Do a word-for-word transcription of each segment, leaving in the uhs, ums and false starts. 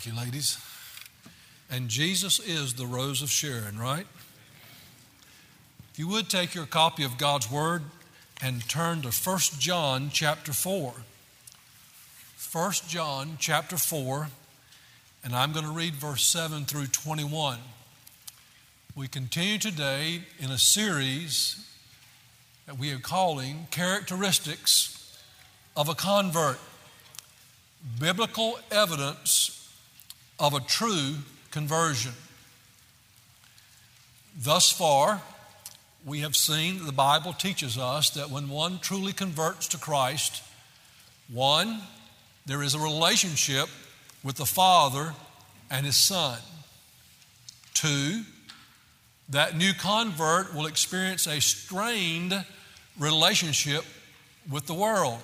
Thank you, ladies. And Jesus is the Rose of Sharon, right? If you would take your copy of God's Word and turn to First John chapter four. First John chapter four, and I'm going to read verse seven through twenty-one. We continue today in a series that we are calling Characteristics of a Convert. Biblical evidence of a true conversion. Thus far, we have seen that the Bible teaches us that when one truly converts to Christ, one, there is a relationship with the Father and His Son. Two, that new convert will experience a strained relationship with the world.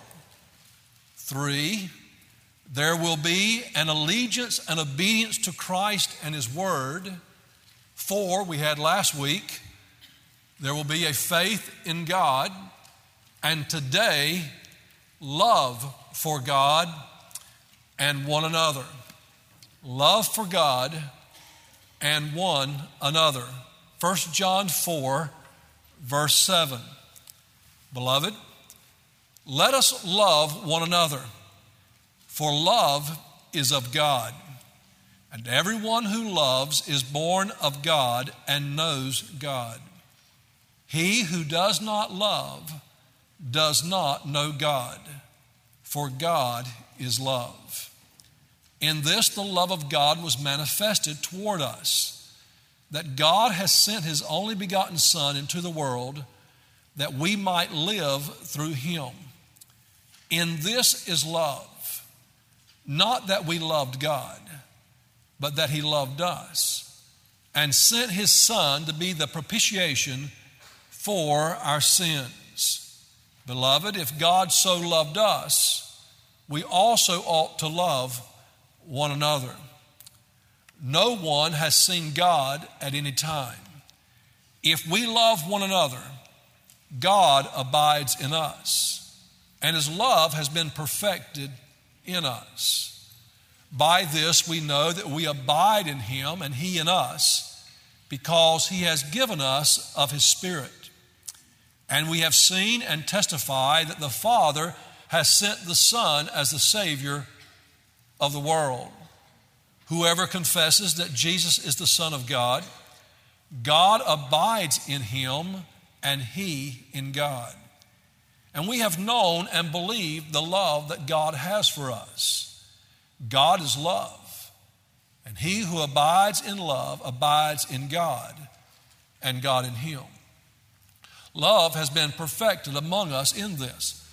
Three, there will be an allegiance and obedience to Christ and His Word. Four, we had last week, there will be a faith in God. And today, love for God and one another. Love for God and one another. First John four, verse seven. Beloved, let us love one another. For love is of God, and everyone who loves is born of God and knows God. He who does not love does not know God, for God is love. In this the love of God was manifested toward us, that God has sent His only begotten Son into the world that we might live through Him. In this is love. Not that we loved God, but that He loved us and sent His Son to be the propitiation for our sins. Beloved, if God so loved us, we also ought to love one another. No one has seen God at any time. If we love one another, God abides in us, and His love has been perfected in us. By this we know that we abide in Him and He in us, because He has given us of His Spirit. And we have seen and testify that the Father has sent the Son as the Savior of the world. Whoever confesses that Jesus is the Son of God, God abides in Him and He in God. And we have known and believed the love that God has for us. God is love, and he who abides in love abides in God, and God in him. Love has been perfected among us in this.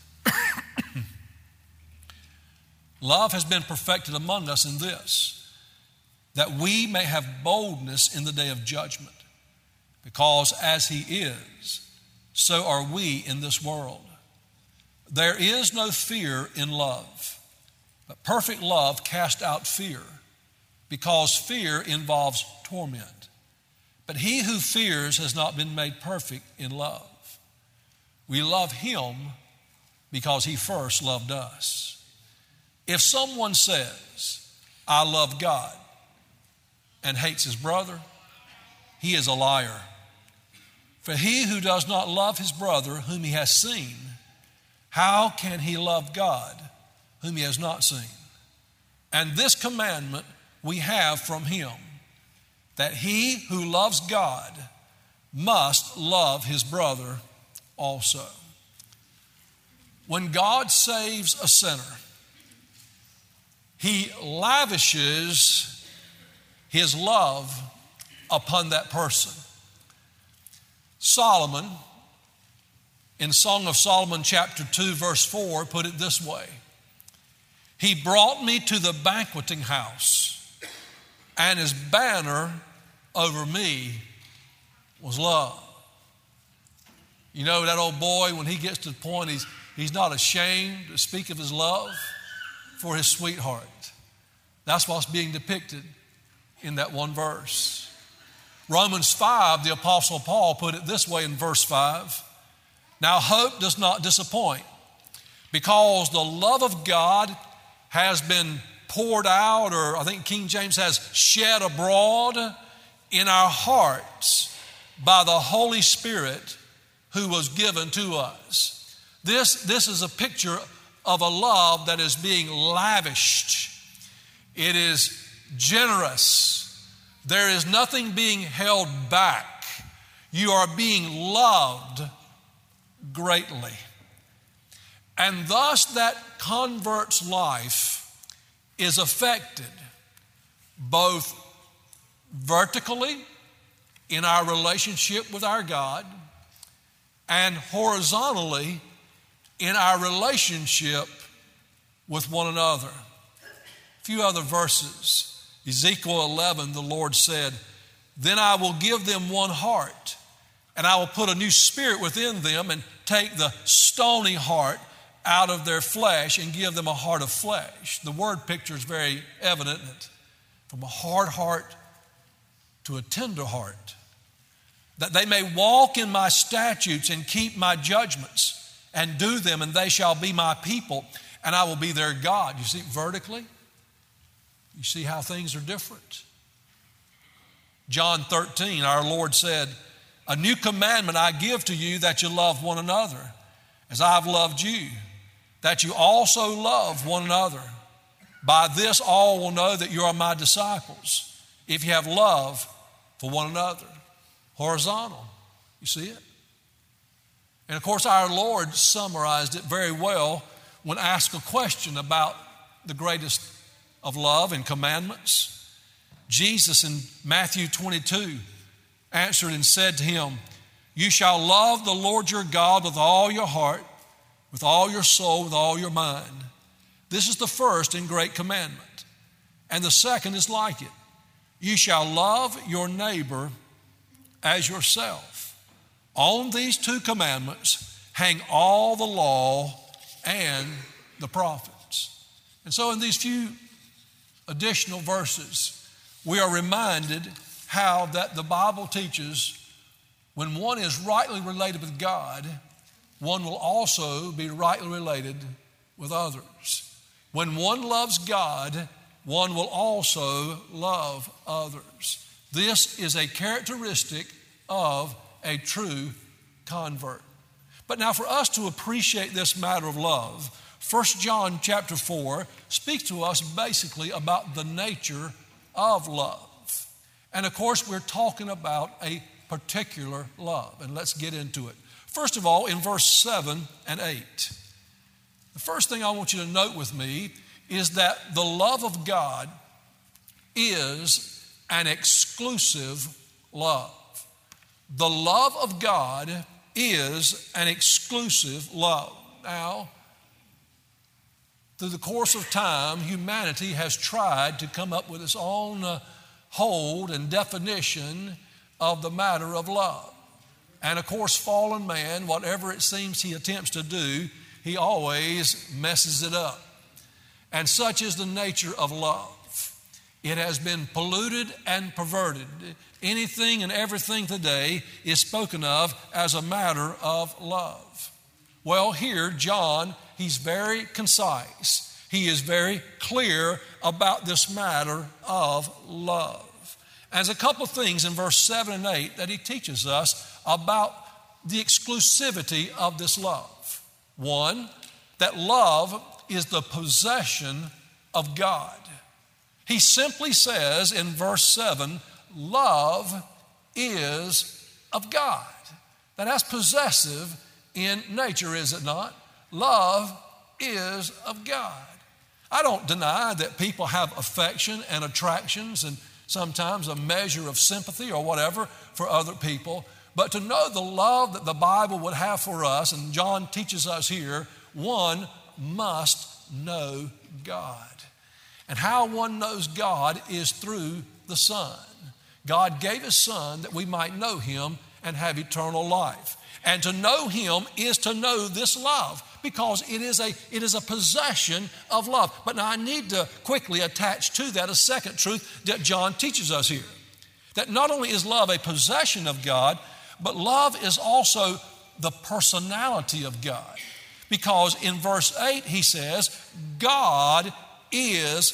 Love has been perfected among us in this, that we may have boldness in the day of judgment, because as He is, so are we in this world. There is no fear in love, but perfect love casts out fear, because fear involves torment. But he who fears has not been made perfect in love. We love Him because He first loved us. If someone says, I love God, and hates his brother, he is a liar. For he who does not love his brother whom he has seen, how can he love God whom he has not seen? And this commandment we have from Him, that he who loves God must love his brother also. When God saves a sinner, He lavishes His love upon that person. Solomon, in Song of Solomon chapter two, verse four, put it this way: He brought me to the banqueting house, and His banner over me was love. You know, that old boy, when he gets to the point he's, he's not ashamed to speak of his love for his sweetheart. That's what's being depicted in that one verse. Romans five, the Apostle Paul put it this way in verse five: Now hope does not disappoint, because the love of God has been poured out, or I think King James has shed abroad in our hearts by the Holy Spirit who was given to us. This, this is a picture of a love that is being lavished. It is generous. There is nothing being held back. You are being loved greatly. And thus that convert's life is affected both vertically in our relationship with our God and horizontally in our relationship with one another. A few other verses. Ezekiel eleven, the Lord said, "Then I will give them one heart, and I will put a new spirit within them and take the stony heart out of their flesh and give them a heart of flesh." The word picture is very evident. From a hard heart to a tender heart. That they may walk in my statutes and keep my judgments and do them, and they shall be my people, and I will be their God. You see, vertically, you see how things are different. John thirteen, our Lord said, "A new commandment I give to you, that you love one another, as I have loved you, that you also love one another. By this all will know that you are my disciples, if you have love for one another." Horizontal. You see it? And of course, our Lord summarized it very well when asked a question about the greatest of love and commandments. Jesus in Matthew twenty-two answered and said to him, "You shall love the Lord your God with all your heart, with all your soul, with all your mind. This is the first and great commandment. And the second is like it. You shall love your neighbor as yourself. On these two commandments hang all the law and the prophets." And so in these few additional verses, we are reminded how that the Bible teaches when one is rightly related with God, one will also be rightly related with others. When one loves God, one will also love others. This is a characteristic of a true convert. But now for us to appreciate this matter of love, First John chapter four speaks to us basically about the nature of love. And of course, we're talking about a particular love. And let's get into it. First of all, in verse seven and eight. The first thing I want you to note with me is that the love of God is an exclusive love. The love of God is an exclusive love. Now, through the course of time, humanity has tried to come up with its own uh, hold and definition of the matter of love. And of course, fallen man, whatever it seems he attempts to do, he always messes it up. And such is the nature of love. It has been polluted and perverted. Anything and everything today is spoken of as a matter of love. Well, here, John, he's very concise. He is very clear about this matter of love. And there's a couple of things in verse seven and eight that he teaches us about the exclusivity of this love. One, that love is the possession of God. He simply says in verse seven, love is of God. Now that's possessive in nature, is it not? Love is of God. I don't deny that people have affection and attractions and sometimes a measure of sympathy or whatever for other people. But to know the love that the Bible would have for us, and John teaches us here, one must know God. And how one knows God is through the Son. God gave His Son that we might know Him and have eternal life. And to know Him is to know this love, because it is a, it is a possession of love. But now I need to quickly attach to that a second truth that John teaches us here. That not only is love a possession of God, but love is also the personality of God. Because in verse eight he says, God is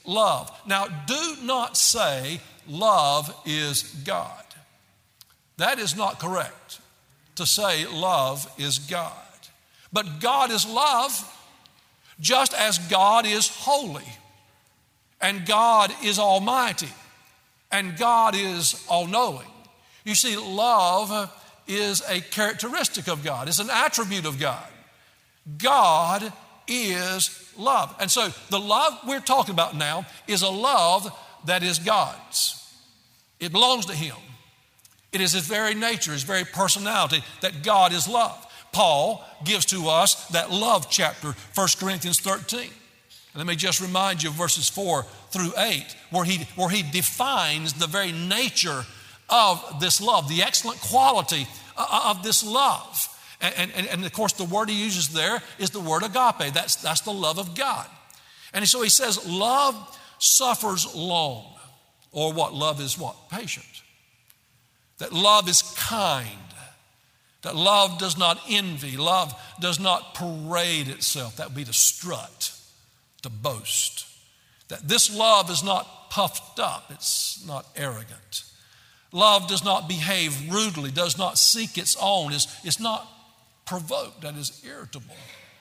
love. Now, do not say love is God. That is not correct to say love is God. But God is love, just as God is holy, and God is almighty, and God is all-knowing. You see, love is a characteristic of God. It's an attribute of God. God is love. And so the love we're talking about now is a love that is God's. It belongs to Him. It is His very nature, His very personality, that God is love. Paul gives to us that love chapter, First Corinthians thirteen. And let me just remind you of verses four through eight, where he, where he defines the very nature of this love, the excellent quality of this love. And, and, and of course, the word he uses there is the word agape. That's, that's the love of God. And so he says, love suffers long. Or what? Love is what? Patient. That love is kind. That love does not envy. Love does not parade itself. That would be to strut, to boast. That this love is not puffed up. It's not arrogant. Love does not behave rudely, does not seek its own, is, is not provoked, that is irritable.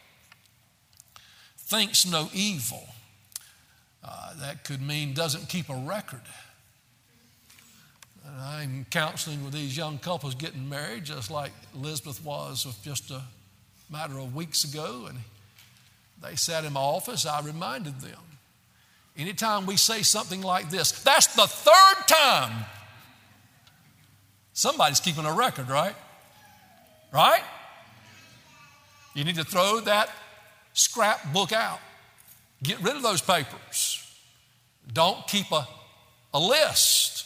Thinks no evil. Uh, that could mean doesn't keep a record. And I'm counseling with these young couples getting married, just like Elizabeth was just a matter of weeks ago. And they sat in my office. I reminded them, anytime we say something like this, that's the third time, somebody's keeping a record, right? Right? You need to throw that scrapbook out. Get rid of those papers. Don't keep a, a list.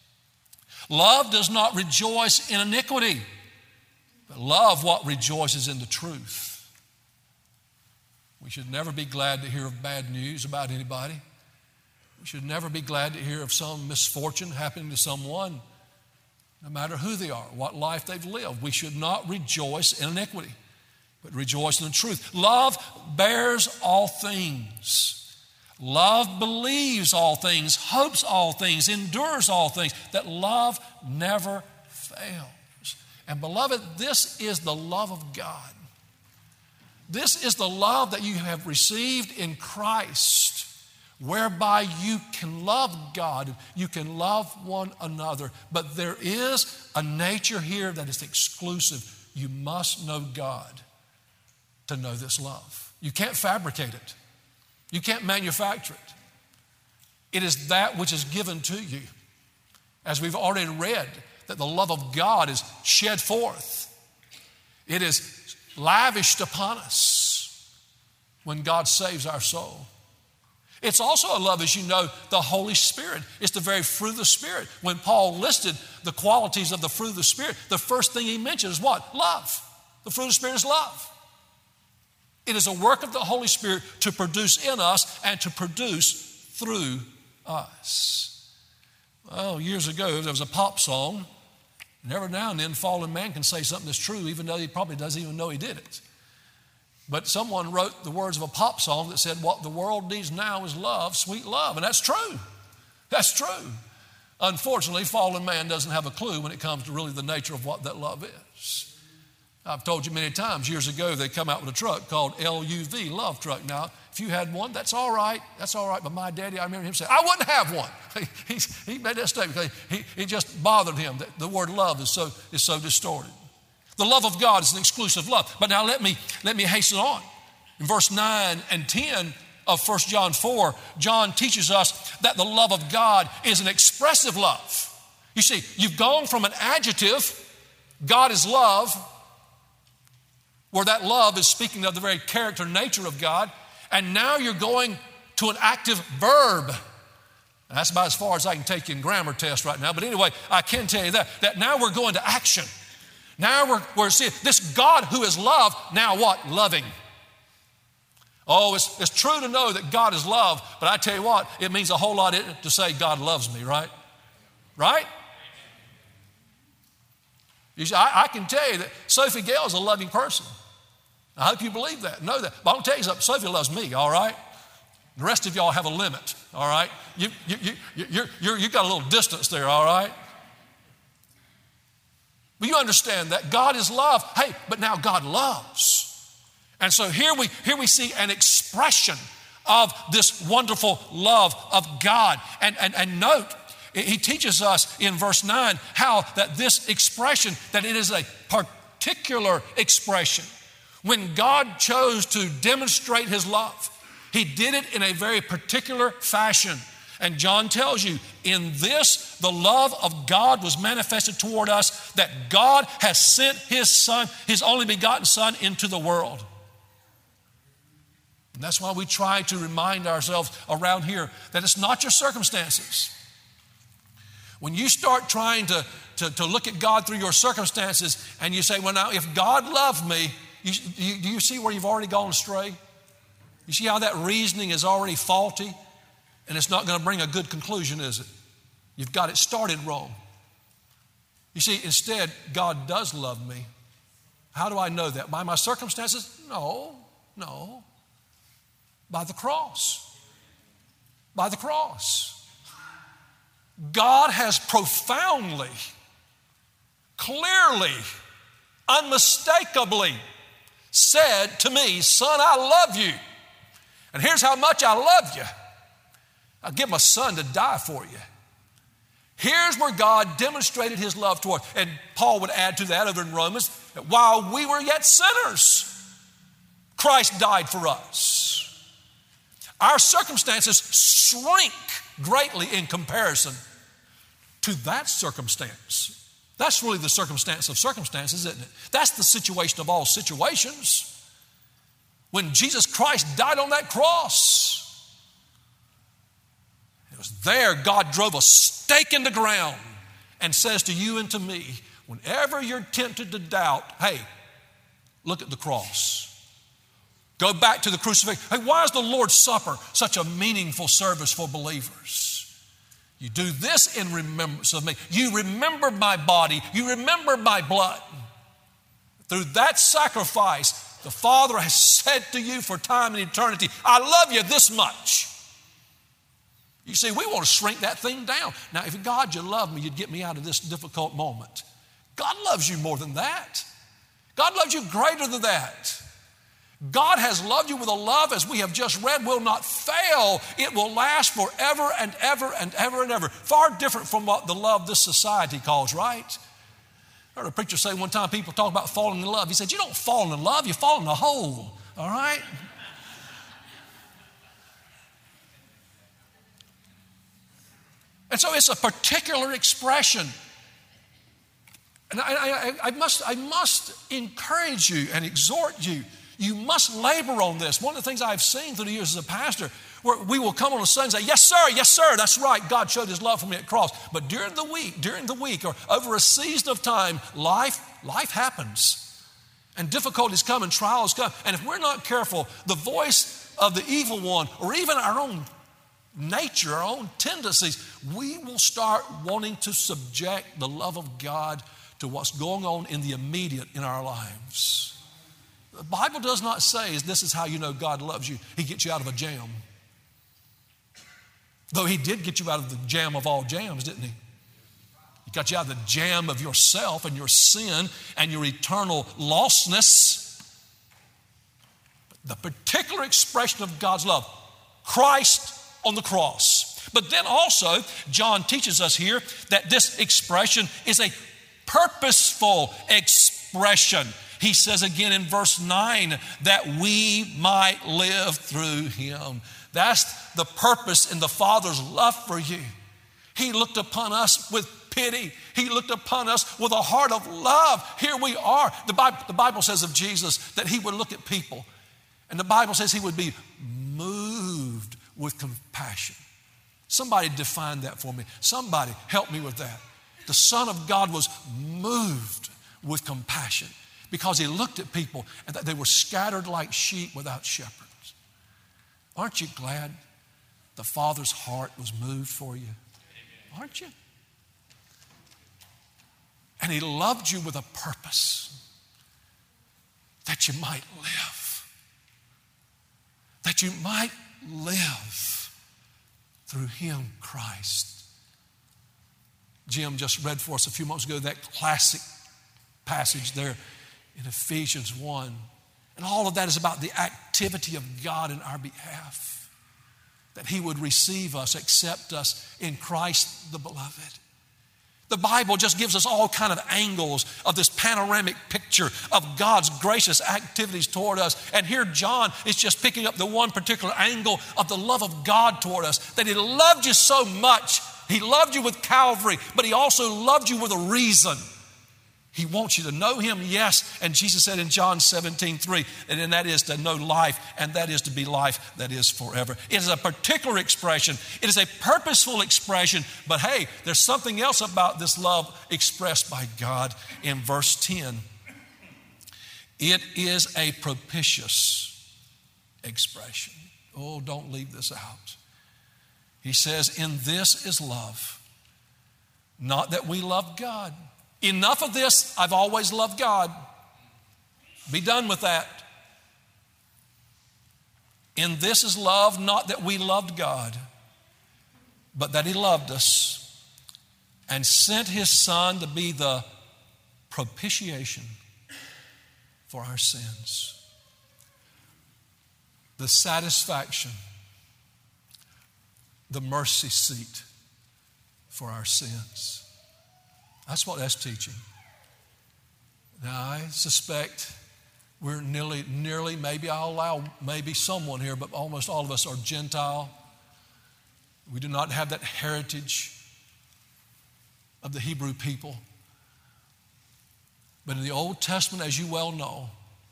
Love does not rejoice in iniquity, but love what rejoices in the truth. We should never be glad to hear of bad news about anybody. We should never be glad to hear of some misfortune happening to someone, no matter who they are, what life they've lived. We should not rejoice in iniquity, but rejoice in the truth. Love bears all things. Love believes all things, hopes all things, endures all things. That love never fails. And beloved, this is the love of God. This is the love that you have received in Christ, whereby you can love God, you can love one another. But there is a nature here that is exclusive. You must know God to know this love. You can't fabricate it. You can't manufacture it. It is that which is given to you. As we've already read, that the love of God is shed forth. It is lavished upon us when God saves our soul. It's also a love, as you know, the Holy Spirit. It's the very fruit of the Spirit. When Paul listed the qualities of the fruit of the Spirit, the first thing he mentioned is what? Love. The fruit of the Spirit is love. It is a work of the Holy Spirit to produce in us and to produce through us. Well, years ago, there was a pop song, and every now and then, fallen man can say something that's true, even though he probably doesn't even know he did it. But someone wrote the words of a pop song that said, what the world needs now is love, sweet love. And that's true. That's true. Unfortunately, fallen man doesn't have a clue when it comes to really the nature of what that love is. I've told you many times, years ago, they come out with a truck called L U V, Love Truck. Now, if you had one, that's all right. That's all right. But my daddy, I remember him saying, I wouldn't have one. He, he, he made that statement because he, it just bothered him that the word love is so, is so distorted. The love of God is an exclusive love. But now let me, let me hasten on. In verse nine and ten of First John four, John teaches us that the love of God is an expressive love. You see, you've gone from an adjective, God is love, where that love is speaking of the very character and nature of God, and now you're going to an active verb. And that's about as far as I can take you in grammar test right now. But anyway, I can tell you that, that now we're going to action. Now we're, we're seeing this God who is love, now what? Loving. Oh, it's, it's true to know that God is love, but I tell you what, it means a whole lot to say God loves me, right? Right? You see, I, I can tell you that Sophie Gale is a loving person. I hope you believe that, know that. But I'll tell you something, Sophie loves me, all right? The rest of y'all have a limit, all right? You, you, you, you, you're, you're, you got a little distance there, all right? But you understand that God is love. Hey, but now God loves. And so here we, here we see an expression of this wonderful love of God. And, and, and note, he teaches us in verse nine how that this expression, that it is a particular expression. When God chose to demonstrate his love, he did it in a very particular fashion. And John tells you, in this, the love of God was manifested toward us, that God has sent his Son, his only begotten Son, into the world. And that's why we try to remind ourselves around here that it's not your circumstances. When you start trying to, to, to look at God through your circumstances and you say, well, now, if God loved me, you, you, do you see where you've already gone astray? You see how that reasoning is already faulty? And it's not going to bring a good conclusion, is it? You've got it started wrong. You see, instead, God does love me. How do I know that? By my circumstances? No, no. By the cross. By the cross. God has profoundly, clearly, unmistakably said to me, son, I love you. And here's how much I love you. I'll give my Son to die for you. Here's where God demonstrated his love toward. And Paul would add to that over in Romans, that while we were yet sinners, Christ died for us. Our circumstances shrink greatly in comparison to that circumstance. That's really the circumstance of circumstances, isn't it? That's the situation of all situations. When Jesus Christ died on that cross, it was there God drove a stake in the ground and says to you and to me, whenever you're tempted to doubt, hey, look at the cross. Go back to the crucifixion. Hey, why is the Lord's Supper such a meaningful service for believers? You do this in remembrance of me. You remember my body. You remember my blood. Through that sacrifice, the Father has said to you for time and eternity, I love you this much. You see, we want to shrink that thing down. Now, if God, you love me, you'd get me out of this difficult moment. God loves you more than that. God loves you greater than that. God has loved you with a love, as we have just read, will not fail. It will last forever and ever and ever and ever. Far different from what the love this society calls, right? I heard a preacher say one time, people talk about falling in love. He said, you don't fall in love, you fall in a hole, all right? And so it's a particular expression. And I, I, I, must, I must encourage you and exhort you. You must labor on this. One of the things I've seen through the years as a pastor, where we will come on a Sunday and say, yes, sir, yes, sir, that's right. God showed his love for me at the cross. But during the week, during the week, or over a season of time, life, life happens. And difficulties come and trials come. And if we're not careful, the voice of the evil one, or even our own nature, our own tendencies, we will start wanting to subject the love of God to what's going on in the immediate in our lives. The Bible does not say this is how you know God loves you. He gets you out of a jam. Though he did get you out of the jam of all jams, didn't he? He got you out of the jam of yourself and your sin and your eternal lostness. The particular expression of God's love, Christ on the cross. But then also, John teaches us here that this expression is a purposeful expression. He says again in verse nine that we might live through him. That's the purpose in the Father's love for you. He looked upon us with pity. He looked upon us with a heart of love. Here we are. The Bible, the Bible says of Jesus that he would look at people, and the Bible says he would be moved with compassion. Somebody define that for me. Somebody help me with that. The Son of God was moved with compassion because he looked at people and that they were scattered like sheep without shepherds. Aren't you glad the Father's heart was moved for you? Aren't you? And he loved you with a purpose, that you might live. That that you might live through him, Christ. Jim just read for us a few moments ago that classic passage there in Ephesians one. And all of that is about the activity of God in our behalf. That he would receive us, accept us in Christ the beloved. The Bible just gives us all kind of angles of this panoramic picture of God's gracious activities toward us. And here John is just picking up the one particular angle of the love of God toward us. That he loved you so much. He loved you with Calvary, but he also loved you with a reason. He wants you to know him, yes. And Jesus said in John seventeen three, and that is to know life, and that is to be life that is forever. It is a particular expression. It is a purposeful expression. But hey, there's something else about this love expressed by God in verse ten. It is a propitious expression. Oh, don't leave this out. He says, in this is love. Not that we love God. Enough of this, I've always loved God. Be done with that. In this is love, not that we loved God, but that he loved us and sent his Son to be the propitiation for our sins. The satisfaction, the mercy seat for our sins. That's what that's teaching. Now, I suspect we're nearly, nearly, maybe I'll allow maybe someone here, but almost all of us are Gentile. We do not have that heritage of the Hebrew people. But in the Old Testament, as you well know,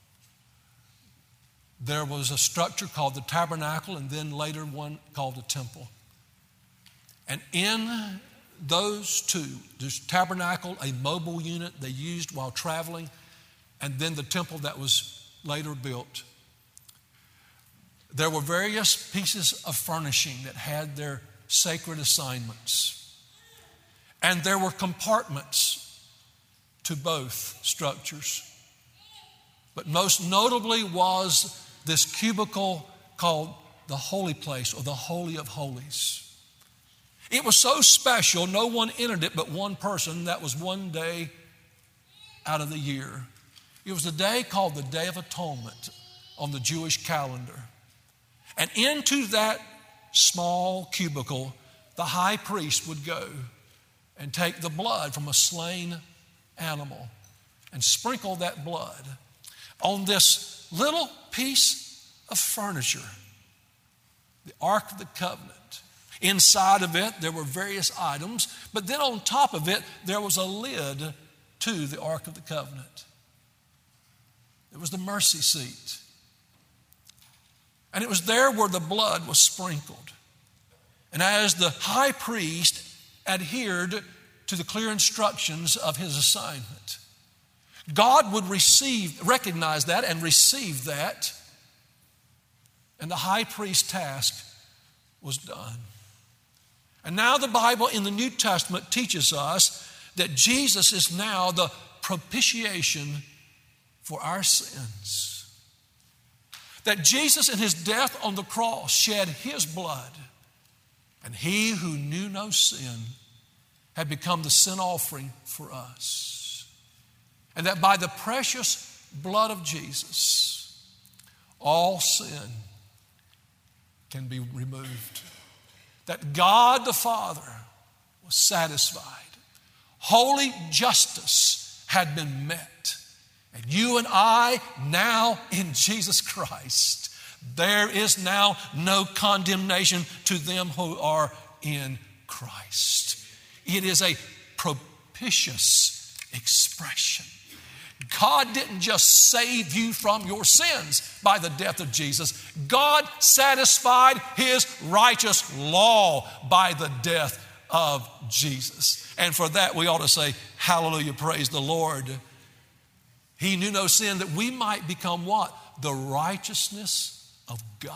there was a structure called the tabernacle and then later one called the temple. And in those two, there's tabernacle, a mobile unit they used while traveling, and then the temple that was later built. There were various pieces of furnishing that had their sacred assignments. And there were compartments to both structures. But most notably was this cubicle called the holy place or the Holy of Holies. It was so special, no one entered it but one person. That was one day out of the year. It was the day called the Day of Atonement on the Jewish calendar. And into that small cubicle, the high priest would go and take the blood from a slain animal and sprinkle that blood on this little piece of furniture, the Ark of the Covenant. Inside of it, there were various items, but then on top of it, there was a lid to the Ark of the Covenant. It was the mercy seat. And it was there where the blood was sprinkled. And as the high priest adhered to the clear instructions of his assignment, God would receive, recognize that and receive that, and the high priest's task was done. And now the Bible in the New Testament teaches us that Jesus is now the propitiation for our sins. That Jesus in his death on the cross shed his blood, and he who knew no sin had become the sin offering for us. And that by the precious blood of Jesus, all sin can be removed. That God the Father was satisfied. Holy justice had been met. And you and I now in Jesus Christ, there is now no condemnation to them who are in Christ. It is a propitious expression. God didn't just save you from your sins by the death of Jesus. God satisfied his righteous law by the death of Jesus. And for that we ought to say, hallelujah, praise the Lord. He knew no sin that we might become what? The righteousness of God.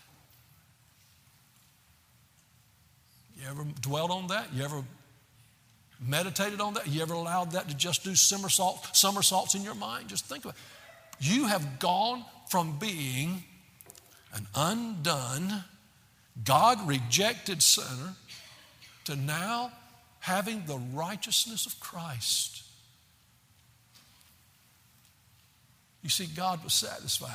You ever dwelled on that? You ever meditated on that? You ever allowed that to just do somersault, somersaults in your mind? Just think of it. You have gone from being an undone, God-rejected sinner to now having the righteousness of Christ. You see, God was satisfied.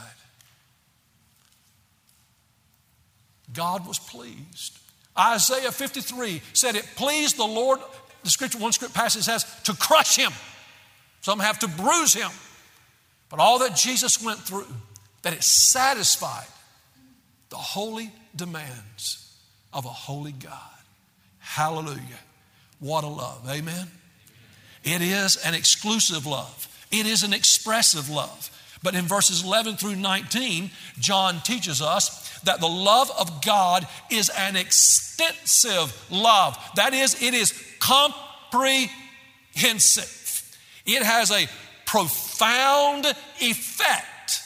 God was pleased. Isaiah fifty-three said it pleased the Lord, the scripture, one script passage says, to crush him. Some have to bruise him. But all that Jesus went through, that it satisfied the holy demands of a holy God. Hallelujah. What a love. Amen. It is an exclusive love. It is an expressive love. But in verses eleven through nineteen, John teaches us that the love of God is an extensive love. That is, it is comprehensive. It has a profound effect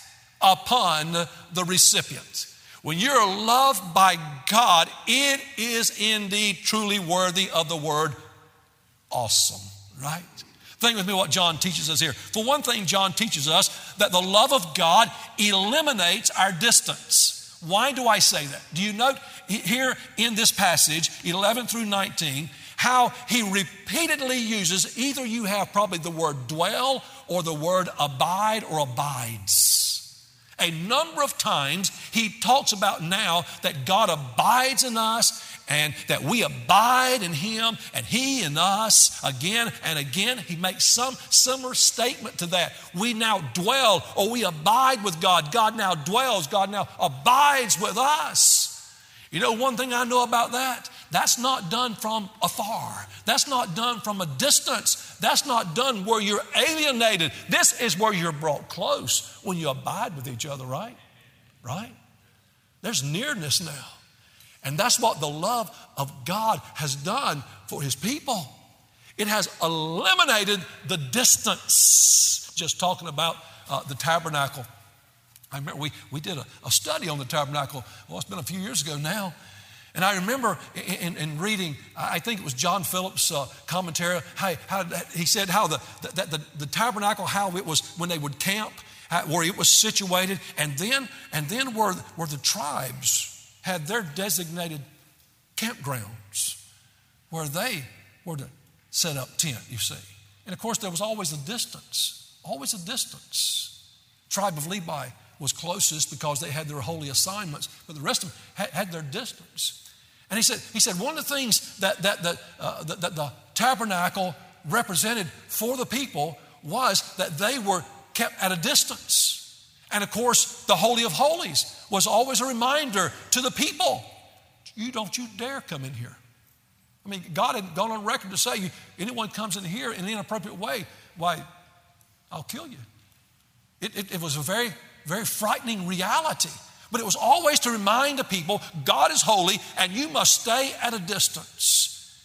upon the recipient. When you're loved by God, it is indeed truly worthy of the word awesome, right? Think with me what John teaches us here. For one thing, John teaches us that the love of God eliminates our distance. Why do I say that? Do you note here in this passage, eleven through nineteen, how he repeatedly uses, either you have probably the word dwell or the word abide or abides. A number of times he talks about now that God abides in us and that we abide in him and he in us. Again and again, he makes some similar statement to that. We now dwell or we abide with God. God now dwells. God now abides with us. You know, one thing I know about that, that's not done from afar. That's not done from a distance. That's not done where you're alienated. This is where you're brought close when you abide with each other, right? Right? There's nearness now. And that's what the love of God has done for his people. It has eliminated the distance. Just talking about uh, the tabernacle. I remember we, we did a, a study on the tabernacle. Well, it's been a few years ago now. And I remember in, in reading, I think it was John Phillips' uh, commentary, how, how he said how the, the, the, the tabernacle, how it was when they would camp, how, where it was situated, and then, and then where, where the tribes had their designated campgrounds where they were to set up tent, you see. And of course, there was always a distance, always a distance. Tribe of Levi was closest because they had their holy assignments, but the rest of them had, had their distance. And he said, he said one of the things that, that, that, uh, that, that the tabernacle represented for the people was that they were kept at a distance. And of course, the Holy of Holies was always a reminder to the people, you don't you dare come in here. I mean, God had gone on record to say, you, anyone comes in here in an inappropriate way, why, I'll kill you. It, it, it was a very, very frightening reality. But it was always to remind the people, God is holy and you must stay at a distance.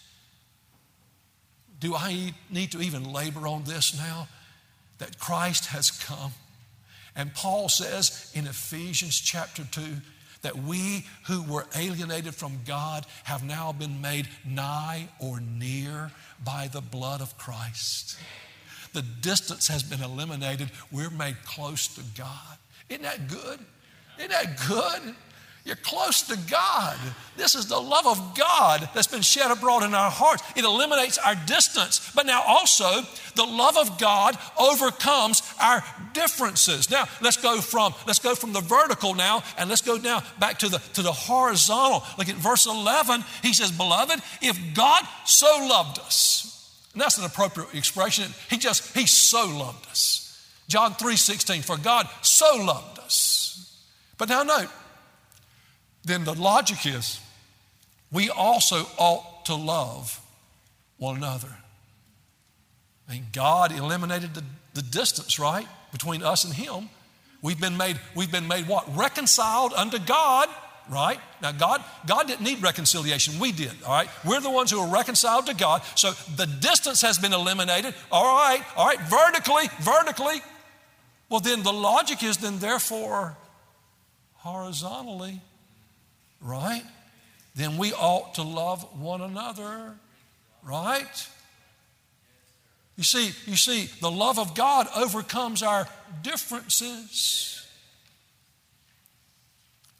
Do I need to even labor on this now? That Christ has come. And Paul says in Ephesians chapter two that we who were alienated from God have now been made nigh or near by the blood of Christ. The distance has been eliminated. We're made close to God. Isn't that good? Isn't that good? You're close to God. This is the love of God that's been shed abroad in our hearts. It eliminates our distance. But now also, the love of God overcomes our differences. Now, let's go from, let's go from the vertical now, and let's go now back to the, to the horizontal. Look at verse eleven. He says, beloved, if God so loved us, and that's an appropriate expression. He just, he so loved us. John three sixteen, for God so loved us. But now note, then the logic is we also ought to love one another. I mean, God eliminated the, the distance, right, between us and him. We've been made, we've been made what? Reconciled unto God, right? Now, God, God didn't need reconciliation. We did, all right? We're the ones who are reconciled to God. So the distance has been eliminated. All right, all right, vertically, vertically. Well, then the logic is then therefore horizontally, right? Then we ought to love one another, right? You see, you see, the love of God overcomes our differences.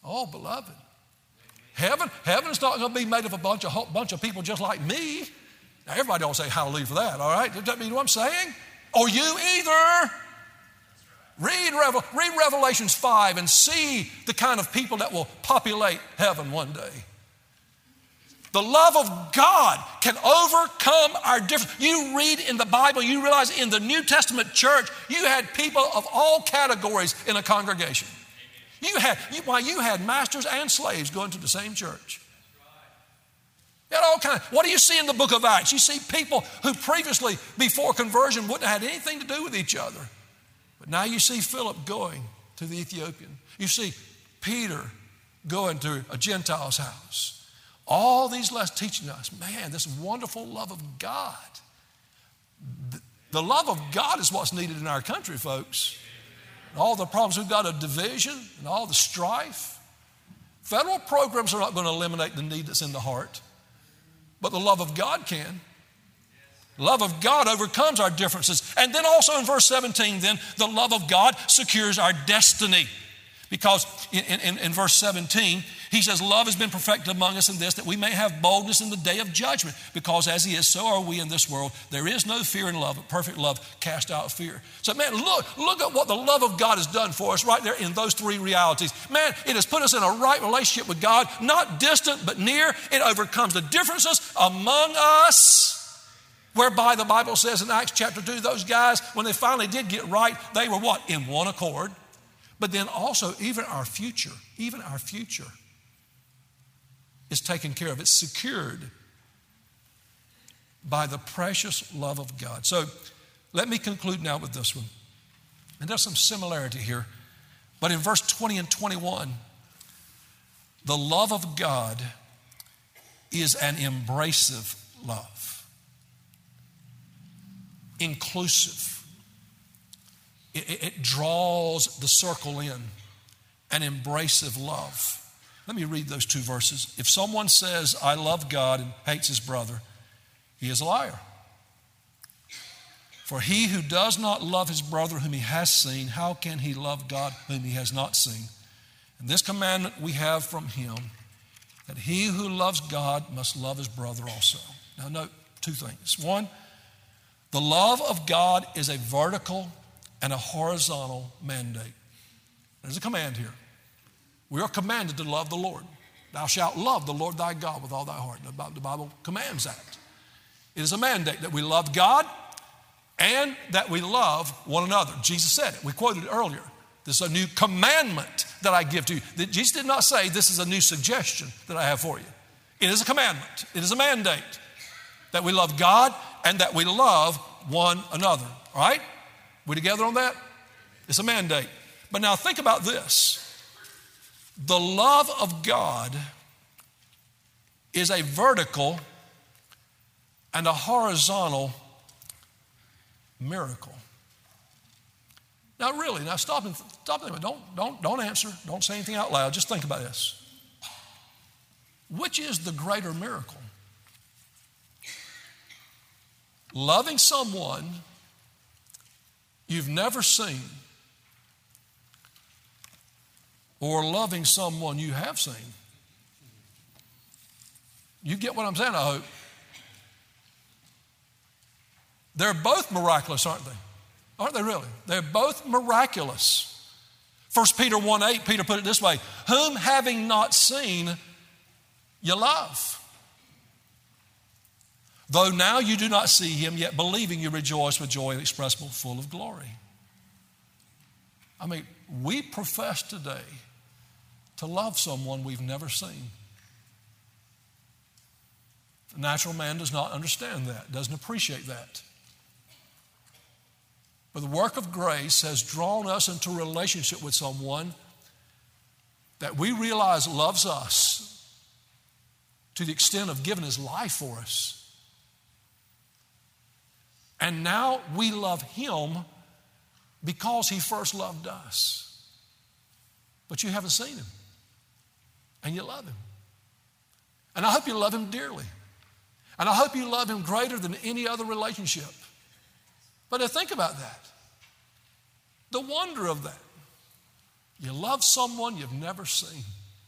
Oh, beloved. Heaven, heaven is not going to be made of a bunch of, bunch of people just like me. Now, everybody don't say hallelujah for that, all right? Does that mean what I'm saying? Or you either. Read, Revel, read Revelations five and see the kind of people that will populate heaven one day. The love of God can overcome our difference. You read in the Bible, you realize in the New Testament church, you had people of all categories in a congregation. You had, you, why, you had masters and slaves going to the same church. You had all kinds. What do you see in the book of Acts? You see people who previously, before conversion, wouldn't have had anything to do with each other. But now you see Philip going to the Ethiopian. You see Peter going to a Gentile's house. All these lessons teaching us, man, this wonderful love of God. The, the love of God is what's needed in our country, folks. All the problems we've got of division and all the strife. Federal programs are not going to eliminate the need that's in the heart, but the love of God can. The love of God overcomes our differences. And then also in verse seventeen, then, the love of God secures our destiny. Because in, in, in verse seventeen, he says, love has been perfected among us in this, that we may have boldness in the day of judgment. Because as he is, so are we in this world. There is no fear in love, but perfect love cast out fear. So man, look, look at what the love of God has done for us right there in those three realities. Man, it has put us in a right relationship with God, not distant, but near. It overcomes the differences among us. Whereby the Bible says in Acts chapter two, those guys, when they finally did get right, they were what? In one accord. But then also, even our future, even our future is taken care of. It's secured by the precious love of God. So let me conclude now with this one. And there's some similarity here. But in verse twenty and twenty-one, the love of God is an embracive love, inclusive. It, it draws the circle in, an embracive love. Let me read those two verses. If someone says, I love God and hates his brother, he is a liar. For he who does not love his brother whom he has seen, how can he love God whom he has not seen? And this commandment we have from him, that he who loves God must love his brother also. Now note two things. One, the love of God is a vertical and a horizontal mandate. There's a command here. We are commanded to love the Lord. Thou shalt love the Lord thy God with all thy heart. The Bible commands that. It is a mandate that we love God and that we love one another. Jesus said it. We quoted it earlier. This is a new commandment that I give to you. Jesus did not say this is a new suggestion that I have for you. It is a commandment. It is a mandate that we love God and that we love one another. All right? We together on that? It's a mandate. But now think about this. The love of God is a vertical and a horizontal miracle. Now really, now stop and stop and don't, don't, don't answer. Don't say anything out loud. Just think about this. Which is the greater miracle? Loving someone you've never seen, or loving someone you have seen. You get what I'm saying, I hope. They're both miraculous, aren't they? Aren't they really? They're both miraculous. First Peter one eight, Peter put it this way, whom having not seen, you love. Though now you do not see him, yet believing you rejoice with joy inexpressible, full of glory. I mean, we profess today to love someone we've never seen. The natural man does not understand that, doesn't appreciate that. But the work of grace has drawn us into a relationship with someone that we realize loves us to the extent of giving his life for us. And now we love him because he first loved us. But you haven't seen him. And you love him. And I hope you love him dearly. And I hope you love him greater than any other relationship. But now think about that. The wonder of that. You love someone you've never seen.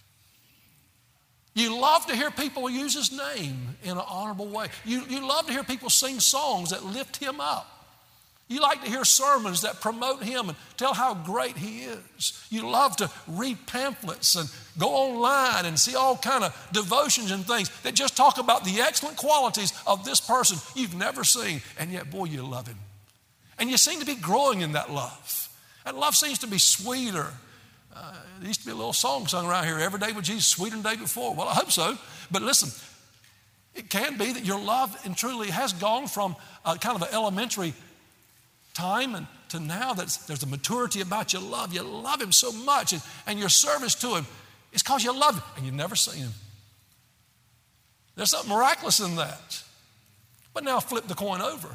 You love to hear people use his name in an honorable way. You, you love to hear people sing songs that lift him up. You like to hear sermons that promote him and tell how great he is. You love to read pamphlets and go online and see all kind of devotions and things that just talk about the excellent qualities of this person you've never seen. And yet, boy, you love him. And you seem to be growing in that love. That love seems to be sweeter. Uh, there used to be a little song sung around here, every day with Jesus, sweeter than the day before. Well, I hope so. But listen, it can be that your love and truly has gone from a kind of an elementary time and to now that there's a maturity about your love. You love him so much, and, and your service to him is because you love him and you've never seen him. There's something miraculous in that. But now flip the coin over.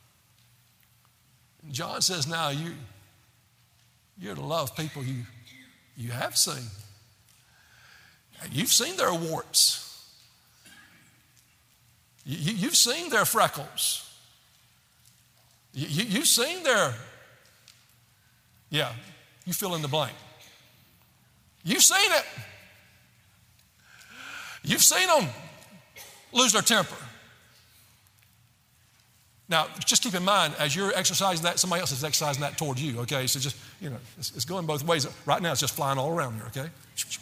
And John says, now you, you're to love people you, you have seen. You've seen their warts. You, you've seen their freckles. You, you, you've seen their, yeah, you fill in the blank. You've seen it. You've seen them lose their temper. Now, just keep in mind, as you're exercising that, somebody else is exercising that toward you, okay? So just, you know, it's, it's going both ways. Right now, it's just flying all around here, okay?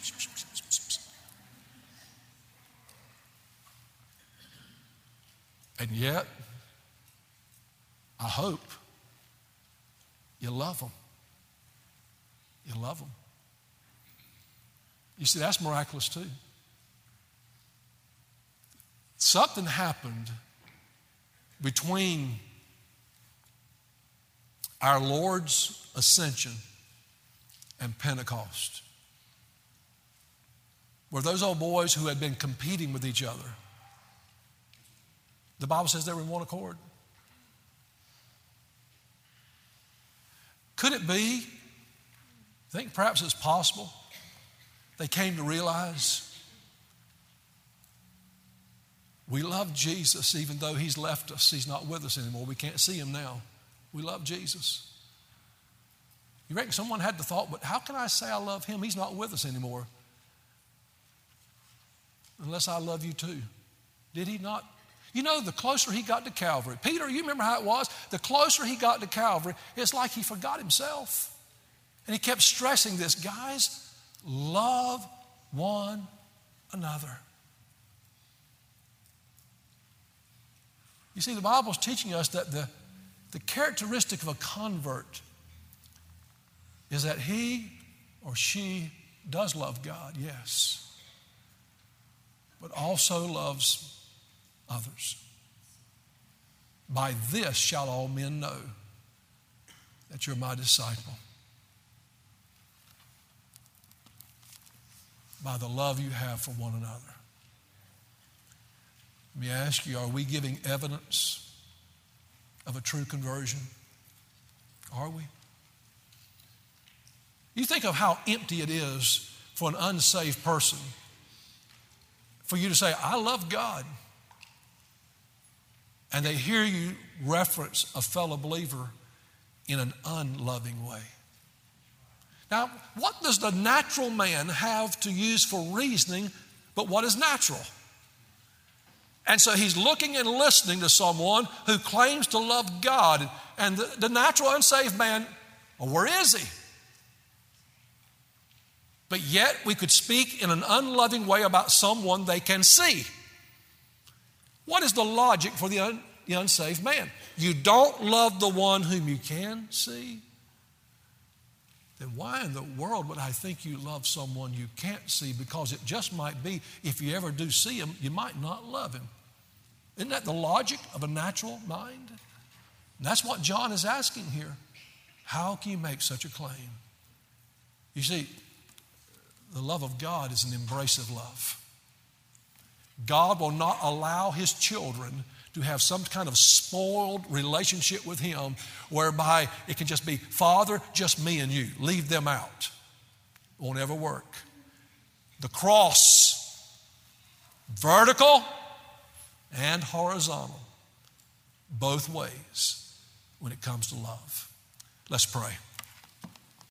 And yet, I hope you love them. You love them. You see, that's miraculous too. Something happened between our Lord's ascension and Pentecost, where those old boys who had been competing with each other, the Bible says they were in one accord. Could it be, I think perhaps it's possible, they came to realize we love Jesus even though he's left us. He's not with us anymore. We can't see him now. We love Jesus. You reckon someone had the thought, but how can I say I love him? He's not with us anymore. Unless I love you too. Did he not? You know, the closer he got to Calvary, Peter, you remember how it was? The closer he got to Calvary, it's like he forgot himself. And he kept stressing this, guys, love one another. You see, the Bible's teaching us that the, the characteristic of a convert is that he or she does love God, yes, but also loves others. By this shall all men know that you're my disciple. By the love you have for one another. Let me ask you, are we giving evidence of a true conversion? Are we? You think of how empty it is for an unsaved person for you to say, I love God. And they hear you reference a fellow believer in an unloving way. Now, what does the natural man have to use for reasoning but what is natural? And so he's looking and listening to someone who claims to love God. And the, the natural unsaved man, well, where is he? But yet we could speak in an unloving way about someone they can see. What is the logic for the, un, the unsaved man? You don't love the one whom you can see? Then why in the world would I think you love someone you can't see? Because it just might be, if you ever do see him, you might not love him. Isn't that the logic of a natural mind? And that's what John is asking here. How can you make such a claim? You see, the love of God is an embracive love. God will not allow his children to have some kind of spoiled relationship with him whereby it can just be, Father, just me and you. Leave them out. Won't ever work. The cross, vertical and horizontal, both ways when it comes to love. Let's pray.